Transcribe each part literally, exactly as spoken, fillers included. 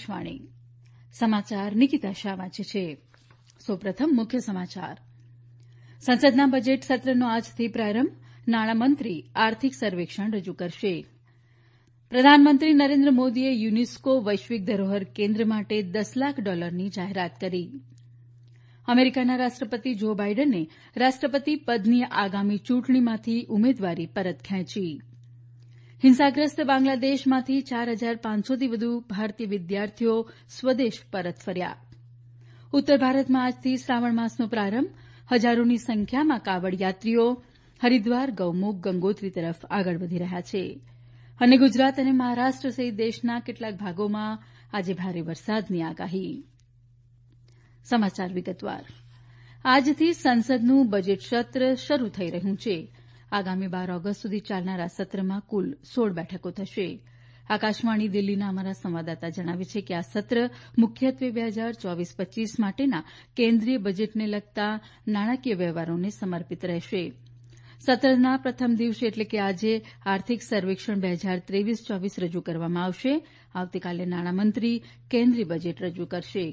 આકાશવાણી સમાચાર નિકિતા શાહ વાંચે છે. સૌપ્રથમ મુખ્ય સમાચાર. સંસદના બજેટ સત્રનો આજથી પ્રારંભ. નાણામંત્રી આર્થિક સર્વેક્ષણ રજૂ કરશે. પ્રધાનમંત્રી નરેન્દ્ર મોદીએ યુનેસ્કો વૈશ્વિક ધરોહર કેન્દ્ર માટે દસ લાખ ડોલરની જાહેરાત કરી. અમેરિકાના રાષ્ટ્રપતિ જો બાઇડને રાષ્ટ્રપતિ પદની આગામી ચૂંટણીમાંથી ઉમેદવારી પરત ખેંચી. હિંસાગ્રસ્ત બાંગ્લાદેશમાંથી ચાર હજાર પાંચસોથી વધુ ભારતીય વિદ્યાર્થીઓ સ્વદેશ પરત ફર્યા. ઉત્તર ભારતમાં આજથી શ્રાવણ માસનો પ્રારંભ. હજારોની સંખ્યામાં કાવડ યાત્રીઓ હરિદ્વાર ગૌમુખ ગંગોત્રી તરફ આગળ વધી રહ્યા છે. અને ગુજરાત અને મહારાષ્ટ્ર સહિત દેશના કેટલાક ભાગોમાં આજે ભારે વરસાદની આગાહી. સમાચાર વિગતવાર. આજથી સંસદનું બજેટ સત્ર શરૂ થઈ રહ્યું છે. આગામી બાર ઓગસ્ટ સુધી ચાલનારા સત્રમાં કુલ સોળ બેઠકો થશે. આકાશવાણી દિલ્હીના અમારા સંવાદદાતા જણાવે છે કે આ સત્ર મુખ્યત્વે બે હજાર ચોવીસ પચ્ચીસ માટેના કેન્દ્રીય બજેટને લગતા નાણાકીય વ્યવહારોને સમર્પિત રહેશે. સત્રના પ્રથમ દિવસે એટલે કે આજે આર્થિક સર્વેક્ષણ બે હજાર ત્રેવીસ ચોવીસ રજૂ કરવામાં આવશે. આવતીકાલે નાણામંત્રી કેન્દ્રીય બજેટ રજૂ કરશે.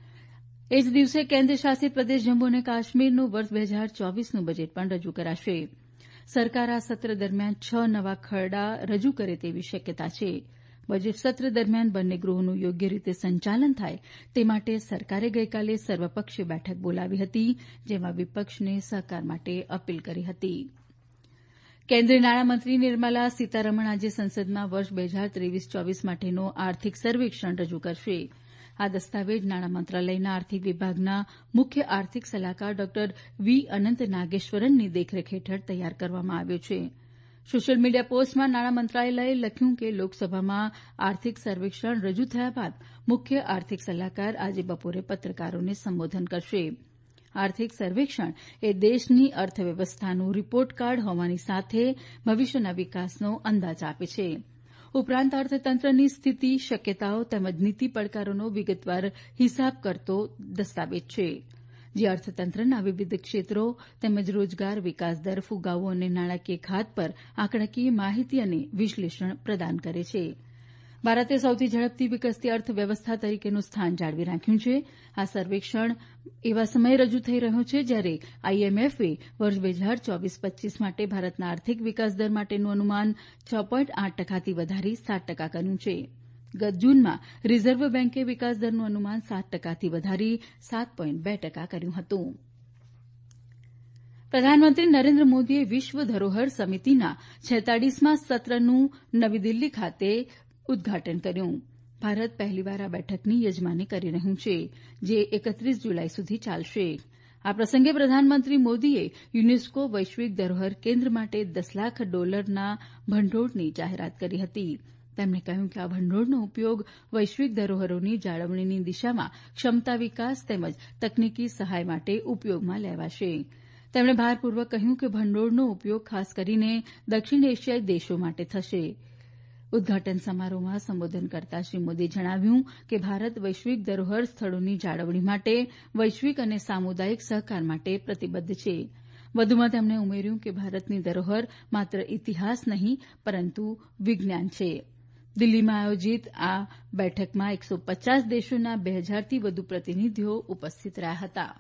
એ જ દિવસે કેન્દ્ર શાસિત પ્રદેશ જમ્મુ અને કાશ્મીરનું વર્ષ બે હજાર ચોવીસનું બજેટ પણ રજૂ કરાશે. સરકાર આ સત્ર દરમિયાન છ નવા ખરડા રજૂ કરે તેવી શક્યતા છે. બજેટ સત્ર દરમિયાન બંને ગૃહોનું યોગ્ય રીતે સંચાલન થાય તે માટે સરકારે ગઈકાલે સર્વપક્ષીય બેઠક બોલાવી હતી, જેમાં વિપક્ષને સહકાર માટે અપીલ કરી હતી. કેન્દ્રીય નાણામંત્રી નિર્મલા સીતારમણ આજે સંસદમાં વર્ષ બે હજાર ત્રેવીસ ચોવીસ માટેનો આર્થિક સર્વેક્ષણ રજૂ કરશે. આ દસ્તાવેજ નાણાં મંત્રાલયના આર્થિક વિભાગના મુખ્ય આર્થિક સલાહકાર ડોક્ટર વી અનંત નાગેશ્વરનની દેખરેખ હેઠળ તૈયાર કરવામાં આવ્યો છે. સોશિયલ મીડિયા પોસ્ટમાં નાણાં મંત્રાલયે લખ્યું કે લોકસભામાં આર્થિક સર્વેક્ષણ રજૂ થયા બાદ મુખ્ય આર્થિક સલાહકાર આજે બપોરે પત્રકારોને સંબોધન કરશે. આર્થિક સર્વેક્ષણ એ દેશની અર્થવ્યવસ્થાનું રિપોર્ટ કાર્ડ હોવાની સાથે ભવિષ્યના વિકાસનો અંદાજ આપે છે. ઉપરાંત અર્થતંત્રની સ્થિતિ, શક્યતાઓ તેમજ નીતિ પડકારોનો વિગતવાર હિસાબ કરતો દસ્તાવેજ છે, જે અર્થતંત્રના વિવિધ ક્ષેત્રો તેમજ રોજગાર, વિકાસદર, ફુગાવો અને નાણાકીય ખાત પર આંકડાકીય માહિતી અને વિશ્લેષણ પ્રદાન કરે છે. ભારતે સૌથી ઝડપથી વિકસતી અર્થવ્યવસ્થા તરીકેનું સ્થાન જાળવી રાખ્યું છે. આ સર્વેક્ષણ એવા સમયે રજૂ થઈ રહ્યો છે જ્યારે આઈએમએફે વર્ષ બે હજાર ચોવીસ પચ્ચીસ માટે ભારતના આર્થિક વિકાસ દર માટેનું અનુમાન છ પોઈન્ટ આઠ ટકાથી વધારી સાત ટકા કર્યું છે. ગત જૂનમાં રિઝર્વ બેન્કે વિકાસદરનું અનુમાન સાત ટકાથી વધારી સાત પોઈન્ટ બે ટકા કર્યું હતું. પ્રધાનમંત્રી નરેન્દ્ર મોદીએ વિશ્વ ધરોહર સમિતિના છેતાળીસમાં સત્રનું નવી દિલ્હી ખાતે ઉદઘાટન કર્યું. ભારત પહેલીવાર આ બેઠકની યજમાની કરી રહ્યું છે, જે એકત્રીસ જુલાઈ સુધી ચાલશે. આ પ્રસંગે પ્રધાનમંત્રી મોદીએ યુનેસ્કો વૈશ્વિક ધરોહર કેન્દ્ર માટે દસ લાખ ડોલરના ભંડોળની જાહેરાત કરી હતી. તેમણે કહ્યું કે આ ભંડોળનો ઉપયોગ વૈશ્વિક ધરોહરોની જાળવણીની દિશામાં ક્ષમતા વિકાસ તેમજ તકનીકી સહાય માટે ઉપયોગમાં લેવાશે. તેમણે ભારપૂર્વક કહ્યું કે ભંડોળનો ઉપયોગ ખાસ કરીને દક્ષિણ એશિયાઈ દેશો માટે થશે. ઉદઘાટન સમારોહમાં સંબોધન કરતા શ્રી મોદીએ જણાવ્યું કે ભારત વૈશ્વિક ધરોહર સ્થળોની જાળવણી માટે વૈશ્વિક અને સામુદાયિક સહકાર માટે પ્રતિબદ્ધ છે. વધુમાં તેમણે ઉમેર્યું કે ભારતની ધરોહર માત્ર ઇતિહાસ નહીં પરંતુ વિજ્ઞાન છે. દિલ્હીમાં આયોજિત આ બેઠકમાં એકસો પચાસ દેશોના બે હજારથી વધુ પ્રતિનિધિઓ ઉપસ્થિત રહ્યા હતા.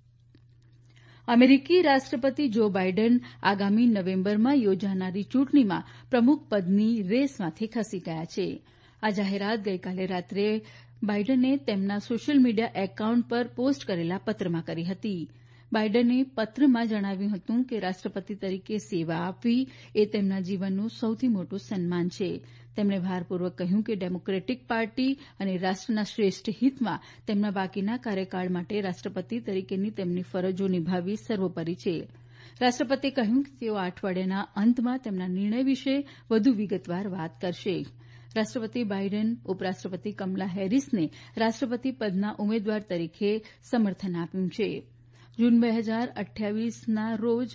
અમેરિકી રાષ્ટ્રપતિ જો બાઇડન આગામી નવેમ્બરમાં યોજાનારી ચૂંટણીમાં પ્રમુખ પદની રેસમાંથી ખસી ગયા છે. આ જાહેરાત ગઈકાલે રાત્રે બાઇડને તેમના સોશિયલ મીડિયા એકાઉન્ટ પર પોસ્ટ કરેલા પત્રમાં કરી હતી. બાઇડને પત્રમાં જણાવ્યું હતું કે રાષ્ટ્રપતિ તરીકે સેવા આપવી એ તેમના જીવનનું સૌથી મોટું સન્માન છે. તેમણે ભારપૂર્વક કહ્યું કે ડેમોક્રેટિક પાર્ટી અને રાષ્ટ્રના શ્રેષ્ઠ હિતમાં તેમના બાકીના કાર્યકાળ માટે રાષ્ટ્રપતિ તરીકેની તેમની ફરજો નિભાવવી સર્વોપરી છે. રાષ્ટ્રપતિએ કહ્યું કે તેઓ આ અઠવાડિયાના અંતમાં તેમના નિર્ણય વિશે વધુ વિગતવાર વાત કરશે. રાષ્ટ્રપતિ બાઇડન ઉપરાષ્ટ્રપતિ કમલા હેરિસને રાષ્ટ્રપતિ પદના ઉમેદવાર તરીકે સમર્થન આપ્યું છે. જૂન બે હજાર અઠ્યાવીસના રોજ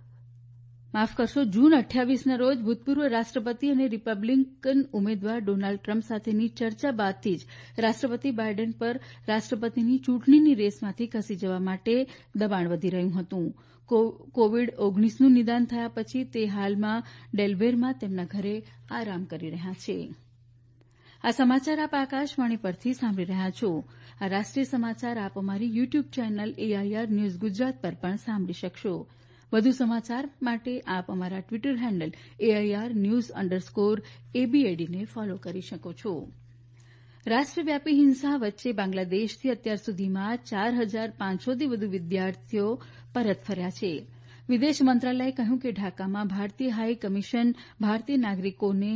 માફ કરશો જૂન અઠ્યાવીસના રોજ ભૂતપૂર્વ રાષ્ટ્રપતિ અને રિપબ્લિકન ઉમેદવાર ડોનાલ્ડ ટ્રમ્પ સાથેની ચર્ચા બાદથી જ રાષ્ટ્રપતિ બાઇડન પર રાષ્ટ્રપતિની ચૂંટણીની રેસમાંથી ખસી જવા માટે દબાણ વધી રહ્યું હતું. કોવિડ ઓગણીસનું નિદાન થયા પછી તે હાલમાં ડેલવેરમાં તેમના ઘરે આરામ કરી રહ્યા છે. આ સમાચાર આપ આકાશવાણી પરથી સાંભળી રહ્યા છો. આ રાષ્ટ્રીય સમાચાર આપ અમારી YouTube channel AIR news Gujarat પર પણ સાંભળી શકશો. વધુ સમાચાર માટે આપ અમારા Twitter handle AIR news underscore એબીએડીને ફોલો કરી શકો છો. રાષ્ટ્રવ્યાપી હિંસા વચ્ચે બાંગ્લાદેશથી અત્યાર સુધીમાં ચાર હજાર પાંચસોથી વધુ વિદ્યાર્થીઓ પરત ફર્યા છે. વિદેશ મંત્રાલયે કહ્યું કે ઢાકામાં ભારતીય હાઈ કમિશન ભારતીય નાગરિકોને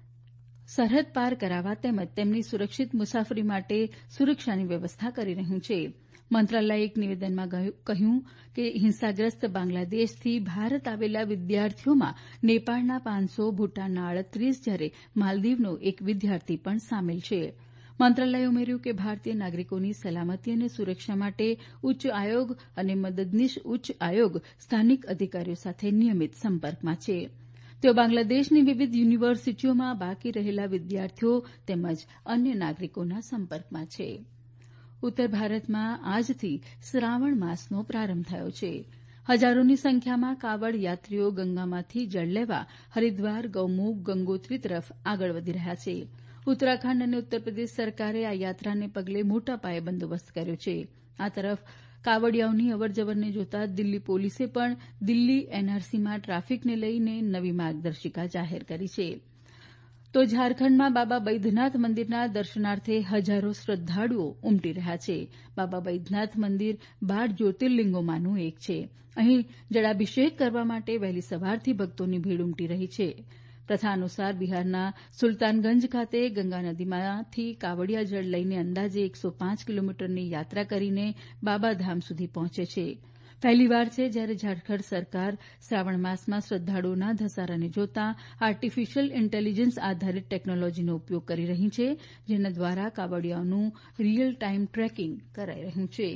સરહદ પાર કરાવવા તેમજ તેમની સુરક્ષિત મુસાફરી માટે સુરક્ષાની વ્યવસ્થા કરી રહ્યું છે. મંત્રાલયે એક નિવેદનમાં કહ્યું કે હિંસાગ્રસ્ત બાંગ્લાદેશથી ભારત આવેલા વિદ્યાર્થીઓમાં નેપાળના પાંચસો ભૂટાનના આડત્રીસ જ્યારે માલદીવનો એક વિદ્યાર્થી પણ સામેલ છે. મંત્રાલયે ઉમેર્યું કે ભારતીય નાગરિકોની સલામતી અને સુરક્ષા માટે ઉચ્ચ આયોગ અને મદદનીશ ઉચ્ચ આયોગ સ્થાનિક અધિકારીઓ સાથે નિયમિત સંપર્કમાં છે. તેઓ બાંગ્લાદેશની વિવિધ યુનિવર્સિટીઓમાં બાકી રહેલા વિદ્યાર્થીઓ તેમજ અન્ય નાગરિકોના સંપર્કમાં છે. ઉત્તર ભારતમાં આજથી શ્રાવણ માસનો પ્રારંભ થયો છે. હજારોની સંખ્યામાં કાવડ યાત્રીઓ ગંગામાંથી જળ લેવા હરિદ્વાર ગૌમુખ ગંગોત્રી તરફ આગળ વધી રહ્યા છે. ઉત્તરાખંડ અને ઉત્તરપ્રદેશ સરકારે આ યાત્રાને પગલે મોટા પાયે બંદોબસ્ત કર્યો છે. આ તરફ કાવડિયાઓની અવરજવરને જોતા દિલ્હી પોલીસે પણ દિલ્હી એનઆરસીમાં ટ્રાફિકને લઈને નવી માર્ગદર્શિકા જાહેર કરી છે. તો ઝારખંડમાં બાબા બૈદ્યનાથ મંદિરના દર્શનાર્થે હજારો શ્રદ્ધાળુઓ ઉમટી રહ્યા છે. બાબા બૈદ્યનાથ મંદિર બાર જ્યોતિર્લિંગોમાંનું એક છે. અહીં જળાભિષેક કરવા માટે વહેલી સવારથી ભક્તોની ભીડ ઉમટી રહી છે. પ્રથા અનુસાર બિહારના સુલતાનગંજ ખાતે ગંગા નદીમાંથી કાવડિયા જળ લઈને અંદાજે એકસો પાંચ કિલોમીટરની યાત્રા કરીને બાબાધામ સુધી પહોંચે છે. પહેલીવાર છે જ્યારે ઝારખંડ સરકાર શ્રાવણ માસમાં શ્રદ્ધાળુઓના ધસારાને જોતા આર્ટીફીશીયલ ઇન્ટેલીજન્સ આધારિત ટેકનોલોજીનો ઉપયોગ કરી રહી છે, જેના દ્વારા કાવડિયાઓનું રીયલ ટાઇમ ટ્રેકિંગ કરાઈ રહ્યું છે.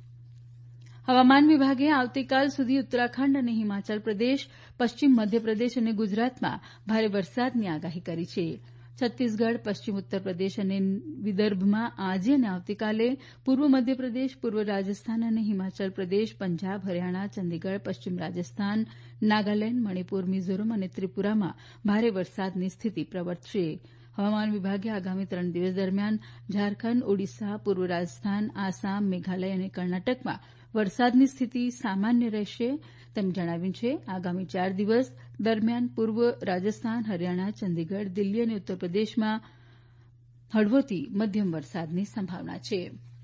હવામાન વિભાગે આવતીકાલ સુધી ઉત્તરાખંડ અને હિમાચલ પ્રદેશ પશ્ચિમ મધ્યપ્રદેશ અને ગુજરાતમાં ભારે વરસાદની આગાહી કરી છે. છત્તીસગઢ પશ્ચિમ ઉત્તર પ્રદેશ અને વિદર્ભમાં આજે અને આવતીકાલે પૂર્વ મધ્યપ્રદેશ પૂર્વ રાજસ્થાન અને હિમાચલ પ્રદેશ પંજાબ હરિયાણા ચંદીગઢ પશ્ચિમ રાજસ્થાન નાગાલેન્ડ મણિપુર મિઝોરમ અને ત્રિપુરામાં ભારે વરસાદની સ્થિતિ પ્રવર્તશે. હવામાન વિભાગે આગામી ત્રણ દિવસ દરમિયાન ઝારખંડ ઓડિશા પૂર્વ રાજસ્થાન આસામ મેઘાલય અને કર્ણાટકમાં વરસાદની સ્થિતિ સામાન્ય રહેશે તેમ જણાવ્યું છે. આગામી ચાર દિવસ દરમિયાન પૂર્વ રાજસ્થાન હરિયાણા ચંદીગઢ દિલ્હી અને ઉત્તરપ્રદેશમાં હળવોથી મધ્યમ વરસાદની સંભાવના છે.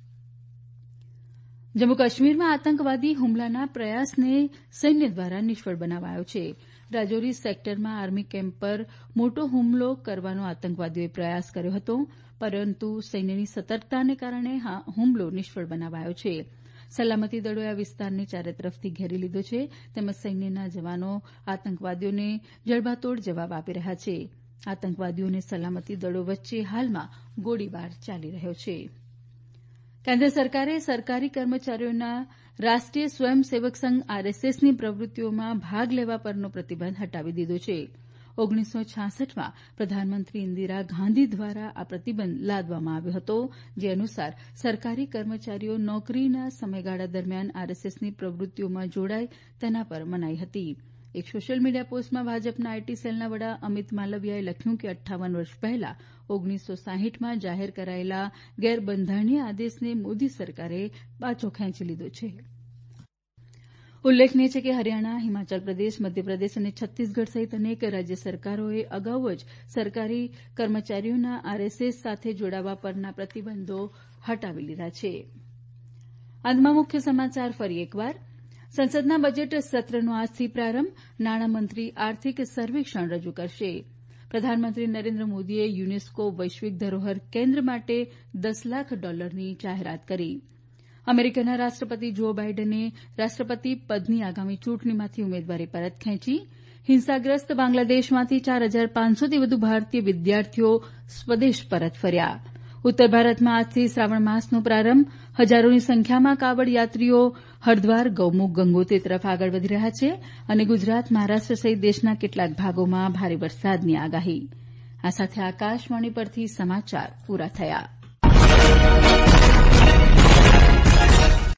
જમ્મુ કાશ્મીરમાં આતંકવાદી હુમલાના પ્રયાસને સૈન્ય દ્વારા નિષ્ફળ બનાવાયો છે. રાજૌરી સેક્ટરમાં આર્મી કેમ્પ પર મોટો હુમલો કરવાનો આતંકવાદીઓએ પ્રયાસ કર્યો હતો, પરંતુ સૈન્યની સતર્કતાને કારણે હુમલો નિષ્ફળ બનાવાયો છે. સલામતી દળોએ આ વિસ્તારને ચારે તરફથી ઘેરી લીધો છે, તેમજ સૈન્યના જવાનો આતંકવાદીઓને જડબાતોડ જવાબ આપી રહ્યા છે. આતંકવાદીઓ અને સલામતી દળો વચ્ચે હાલમાં ગોળીબાર ચાલી રહ્યો છે. કેન્દ્ર સરકારે સરકારી કર્મચારીઓના રાષ્ટ્રીય સ્વયંસેવક સંઘ આરએસએસની પ્રવૃત્તિઓમાં ભાગ લેવા પરનો પ્રતિબંધ હટાવી દીધો છે. ઓગણીસો છાસઠમાં પ્રધાનમંત્રી ઇન્દિરા ગાંધી દ્વારા આ પ્રતિબંધ લાદવામાં આવ્યો હતો, જે અનુસાર સરકારી કર્મચારીઓ નોકરીના સમયગાળા દરમિયાન આરએસએસની પ્રવૃત્તિઓમાં જોડાય તેના પર મનાઈ હતી. એક સોશિયલ મીડિયા પોસ્ટમાં ભાજપના આઈટી સેલના વડા અમિત માલવિયાએ લખ્યું કે અઠ્ઠાવન વર્ષ પહેલા ઓગણીસો સાહીઠમાં જાહેર કરાયેલા ગેરબંધારણીય આદેશને મોદી સરકારે પાછો ખેંચી લીધો છે. ઉલ્લેખનીય છે કે હરિયાણા હિમાચલ પ્રદેશ મધ્યપ્રદેશ અને છત્તીસગઢ સહિત અનેક રાજ્ય સરકારોએ અગાઉ જ સરકારી કર્મચારીઓના આરએસએસ સાથે જોડાવા પરના પ્રતિબંધો હટાવી લીધા છે. અંતમાં મુખ્ય સમાચાર ફરી એકવાર. સંસદના બજેટ સત્રનો આજથી પ્રારંભ. નાણામંત્રી આર્થિક સર્વેક્ષણ રજૂ કરશે. પ્રધાનમંત્રી નરેન્દ્ર મોદીએ યુનેસ્કો વૈશ્વિક ધરોહર કેન્દ્ર માટે દસ લાખ ડોલરની જાહેરાત કરી. અમેરિકાના રાષ્ટ્રપતિ જો બાઇડને રાષ્ટ્રપતિ પદની આગામી ચૂંટણીમાંથી ઉમેદવારી પરત ખેંચી. હિંસાગ્રસ્ત બાંગ્લાદેશમાંથી ચાર હજાર પાંચસોથી વધુ ભારતીય વિદ્યાર્થીઓ સ્વદેશ પરત ફર્યા. ઉત્તર ભારતમાં આજથી શ્રાવણ માસનો પ્રારંભ. હજારોની સંખ્યામાં કાવડ યાત્રીઓ હરિદ્વાર ગૌમુખ ગંગોત્રી તરફ આગળ વધી રહ્યા છે. અને ગુજરાત મહારાષ્ટ્ર સહિત દેશના કેટલાક ભાગોમાં ભારે વરસાદની આગાહી. આ સાથે આકાશવાણી પરથી સમાચાર પૂરા થયા.